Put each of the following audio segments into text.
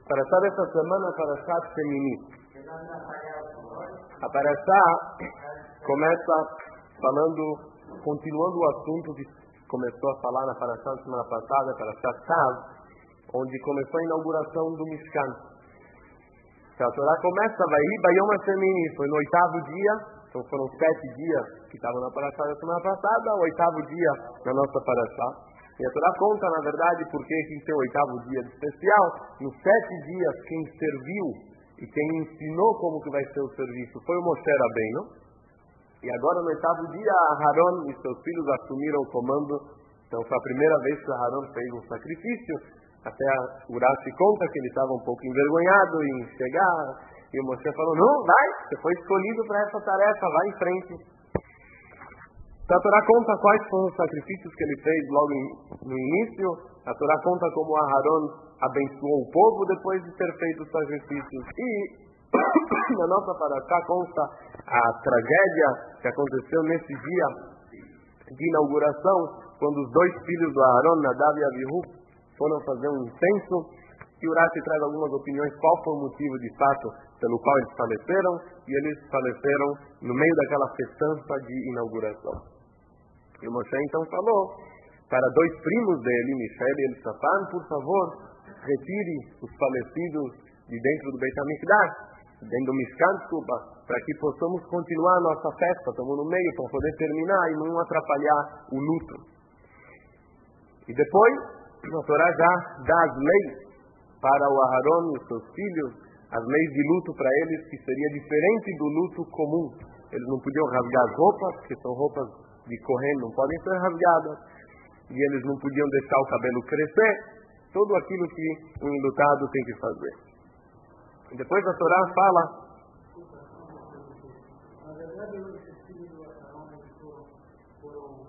Parashá dessa semana é Parashá Shemini. A Parashá começa continuando o assunto que começou a falar na Parashá da semana passada, Parashá Tav, onde começou a inauguração do Mishkan. A Torá começa, Bayom Shemini, foi no 8º dia, então foram 7 dias que estavam na Parashá da semana passada, o 8º dia na nossa Parashá. E a Torá conta, na verdade, porque quem tem o 8º dia de especial, nos 7 dias quem serviu e quem ensinou como que vai ser o serviço foi o Moshe Rabbeinu. E agora no 8º dia, Aharon e seus filhos assumiram o comando. Então foi a primeira vez que Aharon fez um sacrifício. Até o Rashi conta que ele estava um pouco envergonhado em chegar. E o Moshe falou, não, vai, você foi escolhido para essa tarefa, vai em frente. A Torá conta quais foram os sacrifícios que ele fez logo no início. A Torá conta como Aharon abençoou o povo depois de ter feito os sacrifícios. E na nossa Parashá consta a tragédia que aconteceu nesse dia de inauguração, quando os 2 filhos do Aharon, Nadav e Avihu, foram fazer um incenso. E o Rashi traz algumas opiniões qual foi o motivo de fato pelo qual eles faleceram. E eles faleceram no meio daquela festança de inauguração. E o Moshe então falou para 2 primos dele, Michel e Elisafan, por favor, retire os falecidos de dentro do Beit HaMikdash, dentro do Mishkan, para que possamos continuar a nossa festa. Estamos no meio para poder terminar e não atrapalhar o luto. E depois, a Torá já dá as leis para o Aharon e os seus filhos, as leis de luto para eles, que seria diferente do luto comum. Eles não podiam rasgar as roupas, que são roupas de correr, não podem ser rasgadas, e eles não podiam deixar o cabelo crescer, tudo aquilo que um enlutado tem que fazer. E depois a Torá fala... Na verdade, esses filhos do Aharon foram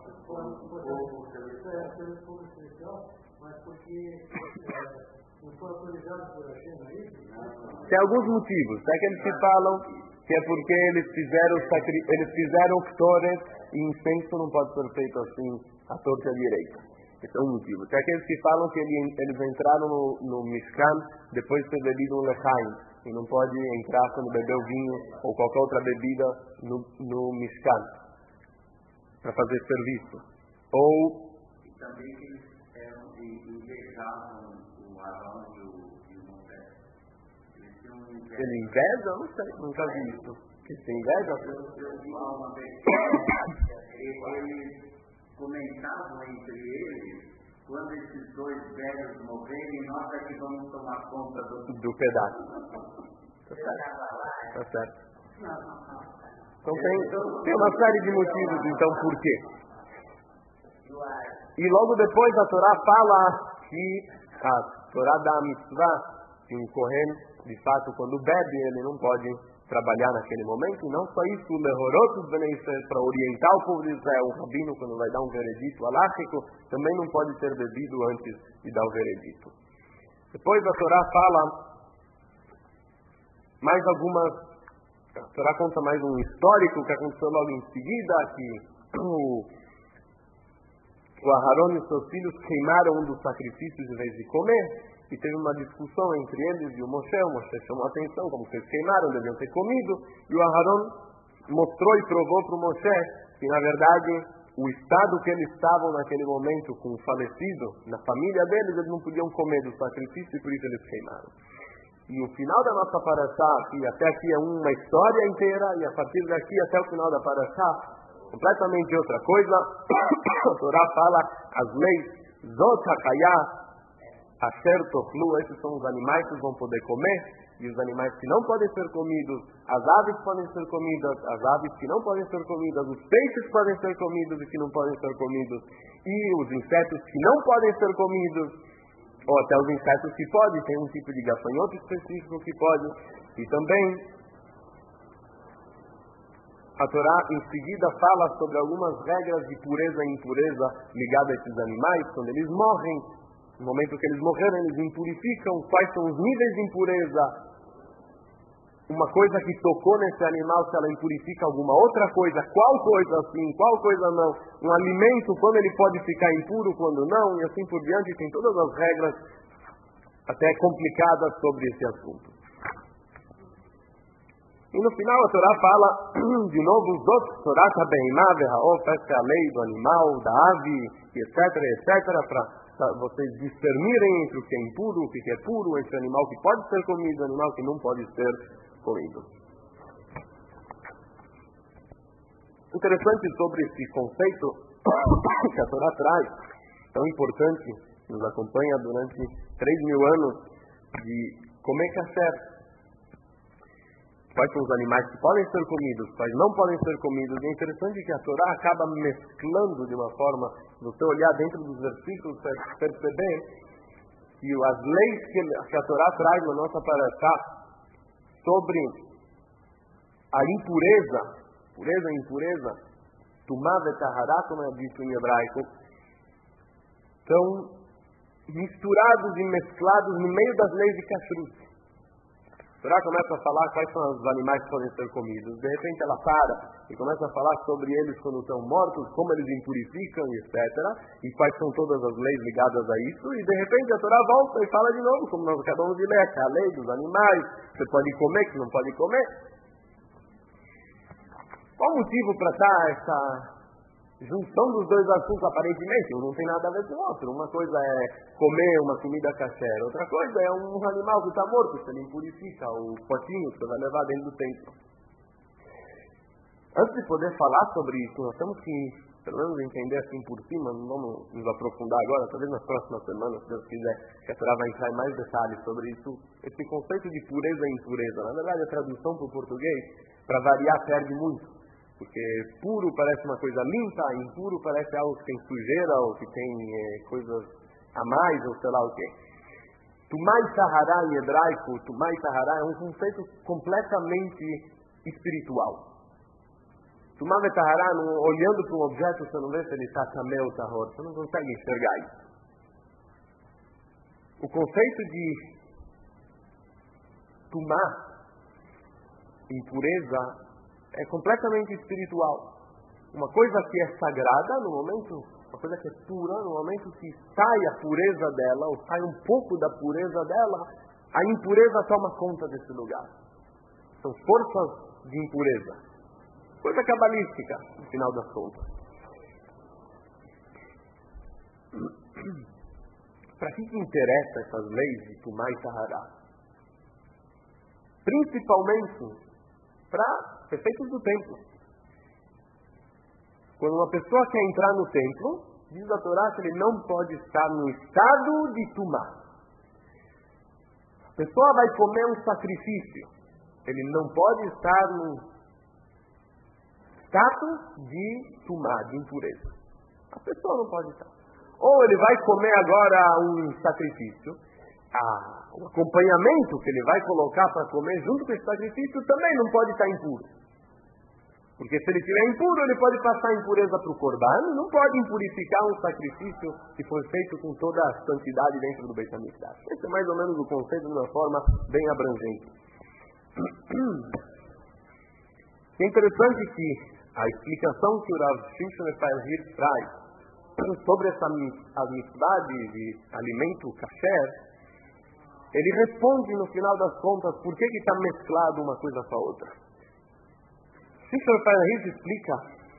fogo especial, mas porque não foram autorizados por Hashem, não é isso? Tem alguns motivos, até que eles se falam que é porque eles fizeram Ktoret, e incenso não pode ser feito assim, à torta direita. Esse é um motivo. Tem aqueles que falam que eles entraram no Mishkan depois de ter bebido um lechaim, e não pode entrar quando bebeu vinho ou qualquer outra bebida no Mishkan, para fazer serviço. Ou... E também que eles invejavam o Arão e o Moshe. Eles tinham inveja. Ele inveja? Eu não sei, nunca vi isso. Que se inveja? Eu vi uma vez eles comentavam entre eles, quando esses 2 velhos morrerem, nós é que vamos tomar conta do pedaço. Tá certo. Então tem uma série de motivos, então, por quê? E logo depois a Torá fala que a Torá dá a mitzvah que um kohen, de fato, quando bebe, ele não pode trabalhar naquele momento. E não só isso, o lehorot bnei Israel, para orientar o povo de Israel, o rabino, quando vai dar um veredito aláchico, também não pode ter bebido antes de dar o veredito. Depois a Torá fala mais algumas... A Torá conta mais um histórico que aconteceu logo em seguida, que o Aharon e os seus filhos queimaram um dos sacrifícios em vez de comer, e teve uma discussão entre eles e o Moshe chamou a atenção, como vocês queimaram, deviam ter comido, e o Aharon mostrou e provou para o Moshe que, na verdade, o estado que eles estavam naquele momento com o falecido, na família deles, eles não podiam comer do sacrifício, e por isso eles queimaram. E o final da nossa Parashá, e até aqui é uma história inteira, e a partir daqui até o final da Parashá, completamente outra coisa. A Torá fala as leis Zot HaKayah Asher Tochlu, esses são os animais que vão poder comer, e os animais que não podem ser comidos, as aves podem ser comidas, as aves que não podem ser comidas, os peixes podem ser comidos e que não podem ser comidos, e os insetos que não podem ser comidos, ou até os insetos que podem, tem um tipo de gafanhoto específico que pode, e também a Torá em seguida fala sobre algumas regras de pureza e impureza ligadas a esses animais. Quando eles morrem, no momento que eles morreram, eles impurificam. Quais são os níveis de impureza? Uma coisa que tocou nesse animal, se ela impurifica alguma outra coisa, qual coisa sim, qual coisa não? Um alimento, quando ele pode ficar impuro, quando não, e assim por diante. Tem todas as regras até complicada sobre esse assunto. E no final a Torá fala de novo os outros, Torá Beimá, Verraof, essa é a lei do animal, da ave, etc, para vocês discernirem entre o que é impuro, o que é puro, entre o animal que pode ser comido e o animal que não pode ser comido. Interessante sobre esse conceito que a Torá traz, tão importante, nos acompanha durante 3.000 anos, de comer kasher. Quais são os animais que podem ser comidos, quais não podem ser comidos. E é interessante que a Torá acaba mesclando de uma forma, se você olhar dentro dos versículos, perceber que as leis que a Torá traz na nossa paraxá sobre a impureza, pureza e impureza, tumá vetahará, como é dito em hebraico, são misturados e mesclados no meio das leis de kashrut. A Torá começa a falar quais são os animais que podem ser comidos. De repente ela para e começa a falar sobre eles quando estão mortos, como eles impurificam, etc. E quais são todas as leis ligadas a isso. E de repente a Torá volta e fala de novo, como nós acabamos de ler, que é a lei dos animais, que você pode comer, que não pode comer. Qual o motivo para estar essa junção dos dois assuntos aparentemente? Um não tem nada a ver com o outro. Uma coisa é comer uma comida kasher, outra coisa é um animal que está morto, que ele impurifica, o potinho que você vai levar dentro do templo. Antes de poder falar sobre isso, nós temos que, pelo menos, entender assim por cima, não vamos nos aprofundar agora, talvez nas próximas semanas, se Deus quiser, que a Torá vai entrar em mais detalhes sobre isso, esse conceito de pureza e impureza. Na verdade, a tradução para o português, para variar, perde muito. Porque puro parece uma coisa limpa, impuro parece algo que tem sujeira ou que tem coisas a mais ou sei lá o quê. Tumá e Tahará em hebraico, Tumá e Tahará é um conceito completamente espiritual. Tumá e Tahará, olhando para um objeto, você não vê se ele está tamé ou tahor, você não consegue enxergar isso. O conceito de Tumá, impureza, é completamente espiritual. Uma coisa que é sagrada no momento, uma coisa que é pura, no momento que sai a pureza dela, ou sai um pouco da pureza dela, a impureza toma conta desse lugar. São forças de impureza. Coisa cabalística, no final das contas. Para que interessa essas leis de Tumá e Tahará? Principalmente para efeitos do templo. Quando uma pessoa quer entrar no templo, diz a Torá que ele não pode estar no estado de Tumá. A pessoa vai comer um sacrifício, ele não pode estar no status de Tumá, de impureza. A pessoa não pode estar. Ou ele vai comer agora um sacrifício, o acompanhamento que ele vai colocar para comer junto com esse sacrifício também não pode estar impuro. Porque se ele estiver impuro, ele pode passar a impureza para o corban, não pode impurificar um sacrifício que foi feito com toda a santidade dentro do Beit HaMikdash. Esse é mais ou menos o conceito de uma forma bem abrangente. É interessante que a explicação que o Rav Shimshon Efraim traz sobre essa mitzvah de alimento kasher, ele responde no final das contas por que está mesclado uma coisa com a outra. Shimshon Efraim explica: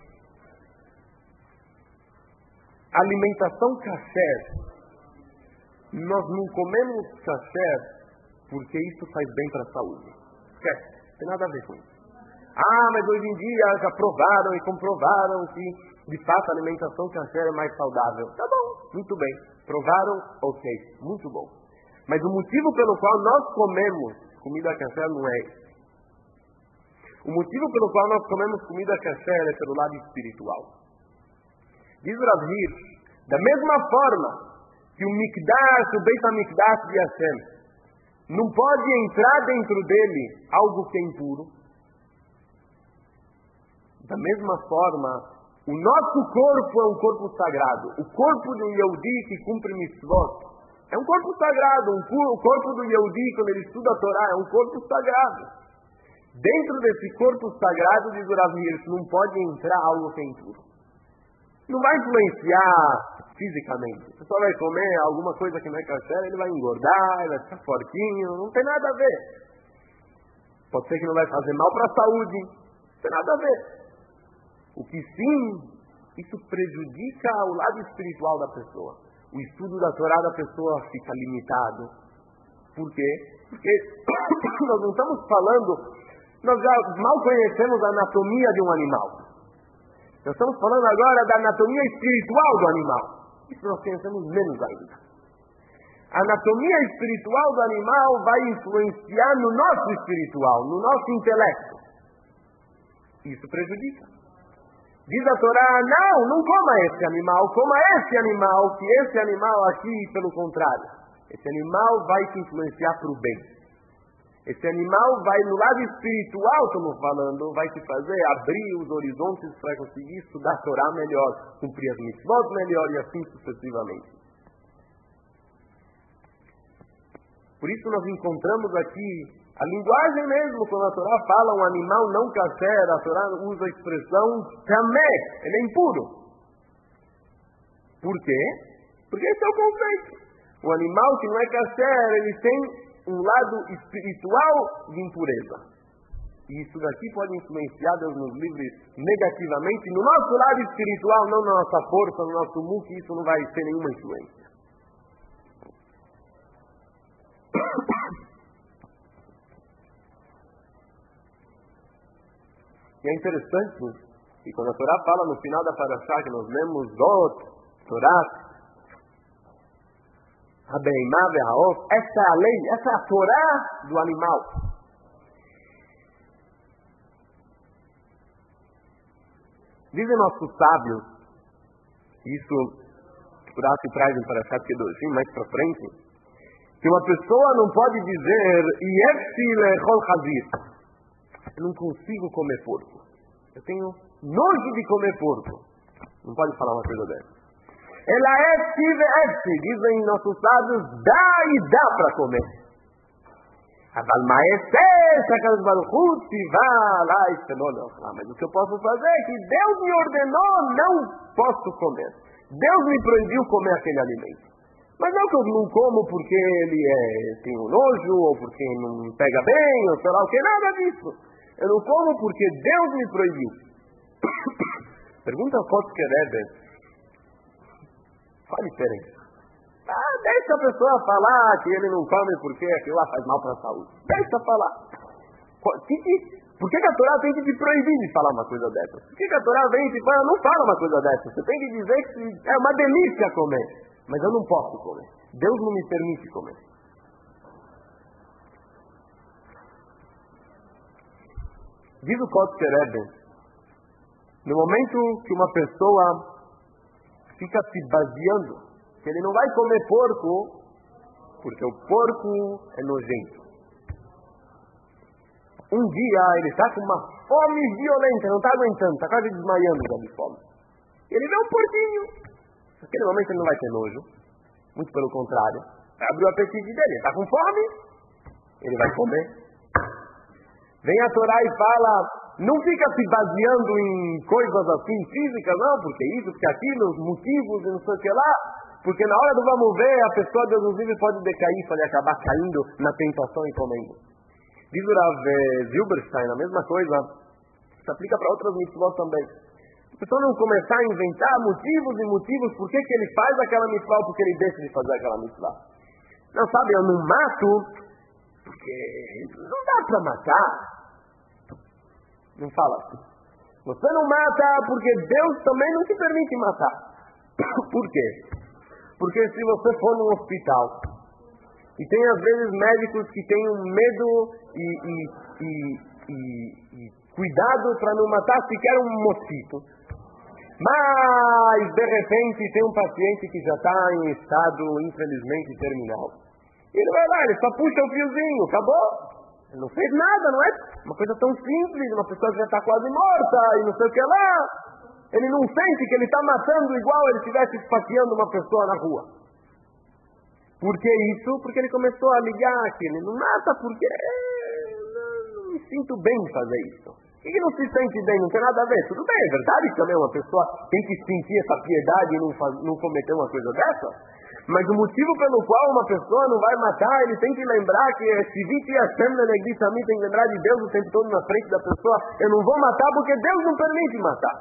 a alimentação kasher, nós não comemos kasher porque isso faz bem para a saúde. Esquece, não tem nada a ver com isso. Mas hoje em dia já provaram e comprovaram que de fato a alimentação kasher é mais saudável. Tá bom, muito bem. Provaram, ok, muito bom. Mas o motivo pelo qual nós comemos comida kasher não é esse. O motivo pelo qual nós comemos comida kasher é pelo lado espiritual. Diz Rav Hirsch, da mesma forma que o Mikdash, o Beit HaMikdash de Hashem, não pode entrar dentro dele algo que é impuro. Da mesma forma, o nosso corpo é um corpo sagrado. O corpo de um Yehudi que cumpre mitzvot é um corpo sagrado. O corpo do Yehudi, quando ele estuda a Torá, é um corpo sagrado. Dentro desse corpo sagrado, diz o Rav Hirsch, não pode entrar algo que é impuro. não vai influenciar fisicamente. A pessoa vai comer alguma coisa que não é kasher, ele vai engordar, ele vai ficar fortinho, não tem nada a ver. Pode ser que não vai fazer mal para a saúde, não tem nada a ver. O que sim, isso prejudica o lado espiritual da pessoa. O estudo da Torá da pessoa fica limitado. Por quê? Porque nós não estamos falando, nós já mal conhecemos a anatomia de um animal. Nós estamos falando agora da anatomia espiritual do animal. Isso nós conhecemos menos ainda. A anatomia espiritual do animal vai influenciar no nosso espiritual, no nosso intelecto. Isso prejudica. Diz a Torá, não coma esse animal, coma esse animal, que esse animal aqui, pelo contrário, esse animal vai te influenciar para o bem. Esse animal vai, no lado espiritual, estamos falando, vai te fazer abrir os horizontes para conseguir estudar a Torá melhor, cumprir as mitzvot melhor e assim sucessivamente. Por isso nós encontramos aqui a linguagem mesmo, quando a Torá fala um animal não kasher, a Torá usa a expressão tamé, ele é impuro. Por quê? Porque esse é o conceito. O animal que não é kasher, ele tem um lado espiritual de impureza. E isso daqui pode influenciar, Deus nos livre, negativamente no nosso lado espiritual, não na nossa força, no nosso mundo, que isso não vai ter nenhuma influência. E é interessante que quando a Torá fala no final da Parashá, que nós lemos Torá, essa é a lei, essa é a Torá do animal. Dizem nossos sábios, isso por que traz em Parashat Kedoshim mais para frente, que uma pessoa não pode dizer eu não consigo comer porco, eu tenho nojo de comer porco. Não pode falar uma coisa dessa. Ela dizem nossos sábios, dá e dá para comer. Mas o que eu posso fazer é que Deus me ordenou, não posso comer. Deus me proibiu comer aquele alimento. Mas não que eu não como porque ele tem um nojo, ou porque não pega bem, ou sei lá o que, nada disso. Eu não como porque Deus me proibiu. Pergunta ao Kotzker Rebbe. Qual a diferença? Deixa a pessoa falar que ele não come porque aquilo lá faz mal para a saúde. Deixa falar. Por que a Torá tem que te proibir de falar uma coisa dessa? Por que a Torá vem e te fala, não fala uma coisa dessa? Você tem que dizer que é uma delícia comer, mas eu não posso comer. Deus não me permite comer. Diz o Kotzker Rebbe, no momento que uma pessoa fica se baseando que ele não vai comer porco porque o porco é nojento. Um dia ele está com uma fome violenta, não está aguentando, está quase desmaiando de fome. Ele vê um porquinho. Naquele momento ele não vai ter nojo, muito pelo contrário. Vai abrir o apetite dele, está com fome, ele vai comer. Vem a Torá e fala, não fica se baseando em coisas assim físicas, não, porque isso, porque aquilo, os motivos e não sei o que lá, porque na hora do vamos ver, a pessoa, Deus nos livre, pode decair, pode acabar caindo na tentação e comendo. Diz o Rav Zilberstein, a mesma coisa, se aplica para outras mitzvot também. A pessoa não começar a inventar motivos e motivos por que ele faz aquela mitzvah ou por que ele deixa de fazer aquela mitzvah. Não, sabe, eu não mato porque não dá para matar. Não fala assim. Você não mata porque Deus também não te permite matar. Por quê? Porque se você for num hospital e tem às vezes médicos que têm um medo e cuidado para não matar sequer um mosquito, mas de repente tem um paciente que já está em estado infelizmente terminal. Ele vai lá, ele só puxa o fiozinho, acabou. Ele não fez nada, não é? Uma coisa tão simples, uma pessoa que já está quase morta e não sei o que lá. Ele não sente que ele está matando igual ele estivesse esfaqueando uma pessoa na rua. Por que isso? Porque ele começou a ligar que ele não mata porque não me sinto bem em fazer isso. E que não se sente bem, não tem nada a ver. Tudo bem, é verdade que também uma pessoa tem que sentir essa piedade e não cometer uma coisa dessa. Mas o motivo pelo qual uma pessoa não vai matar, ele tem que lembrar que se viti a semna negrita a mim, tem que lembrar de Deus o tempo todo na frente da pessoa. Eu não vou matar porque Deus não permite matar.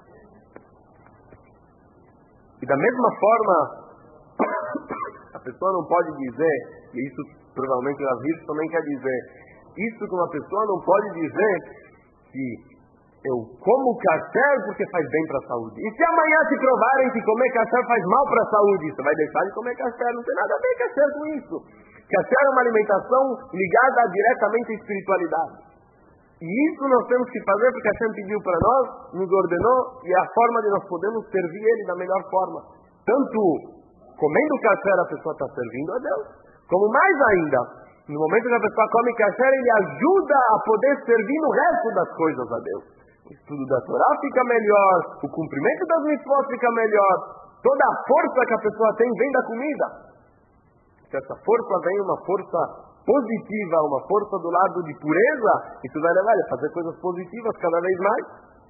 E da mesma forma, a pessoa não pode dizer, e isso provavelmente o Avir também quer dizer, isso que uma pessoa não pode dizer que eu como kasher porque faz bem para a saúde. E se amanhã te provarem que comer kasher faz mal para a saúde, você vai deixar de comer kasher? Não tem nada a ver kasher com isso. Kasher é uma alimentação ligada diretamente à espiritualidade. E isso nós temos que fazer porque Hashem pediu para nós, nos ordenou, e é a forma de nós podermos servir Ele da melhor forma. Tanto comendo kasher a pessoa está servindo a Deus, como mais ainda, no momento que a pessoa come kasher, ele ajuda a poder servir no resto das coisas a Deus. O estudo da Torá fica melhor, o cumprimento das mitzvot fica melhor, toda a força que a pessoa tem vem da comida. Se essa força vem uma força positiva, uma força do lado de pureza, isso vai levar a fazer coisas positivas cada vez mais.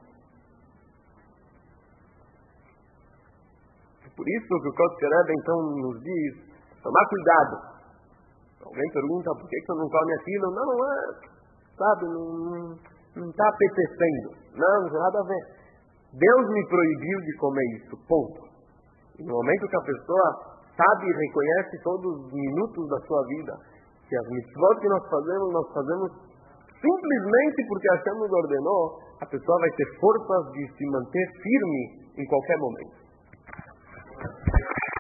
Por isso que o Kodesh Rebbe então nos diz, tomar cuidado. Alguém pergunta, por que você não come aquilo? Não, sabe, não está apetecendo. Não tem nada a ver. Deus me proibiu de comer isso, ponto. E no momento que a pessoa sabe e reconhece todos os minutos da sua vida, que as mitzvot que nós fazemos simplesmente porque Hashem nos ordenou, a pessoa vai ter forças de se manter firme em qualquer momento.